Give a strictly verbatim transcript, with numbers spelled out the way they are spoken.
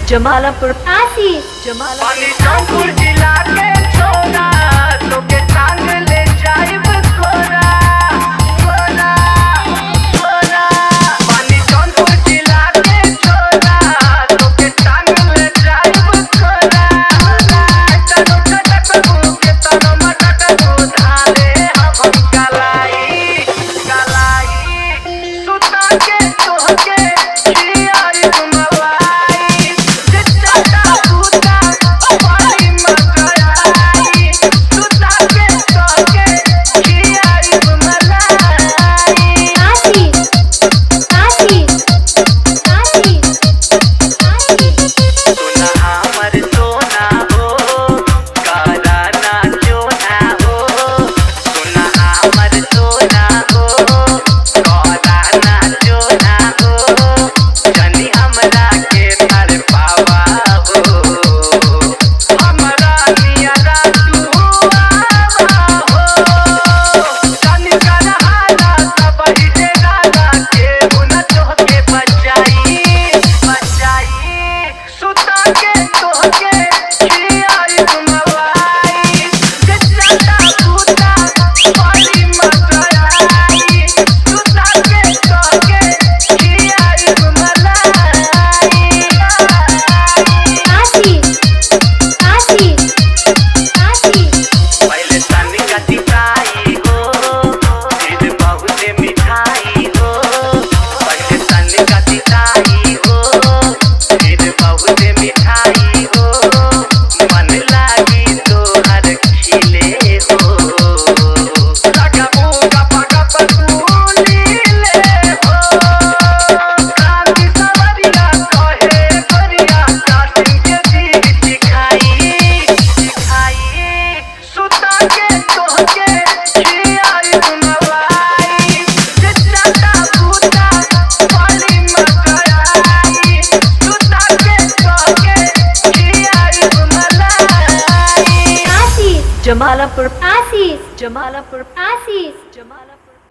जमालपुर आशीष जमालपुर जिला के छोरा तोके टांग ले जाइब खोरा खोरा खोरा पानी जौनपुर जिला के छोरा तोके टांग ले जाइब खोरा तनो चटक के तनो मटक धाले हम कलाई कलाई सुता के तोहके खियाई मलाई जितना सुता पानी मचाई सुता के तोहके खियाई मलाई आशीष आशीष आशीष आशीष सोना हमर सोना हो काला ना चोना हो सोना हमर सोना हो काला ना चोना हो जनी हमरा के तर पावा हो हमरा नियरा तू आवा हो जनी करहाला सब ही जे गाना के उन तोहके बचाई बचाई सुता के तोहके खियाई मलाई जितना सुता पानी मचाई सुता के तोहके खियाई मलाई आशीष आशीष आशीष पहले तनी कति फ्राई हो फिर बहुत मिठाई हो पहले तनी कति फ्राई हो फिर बहुत मिठाई हो मन लागी तोहर खिले हो लगबू गप गप तूली ले हो क्रांति सवरिया कहे करिया कासिम के चीज सिखाई सिखाई सुता के तोहके खियाई मलाई जितना सुता पानी मचाई सुता के तोहके खियाई मलाई आशीष जमालपुर आशीष जमालपुर आशीष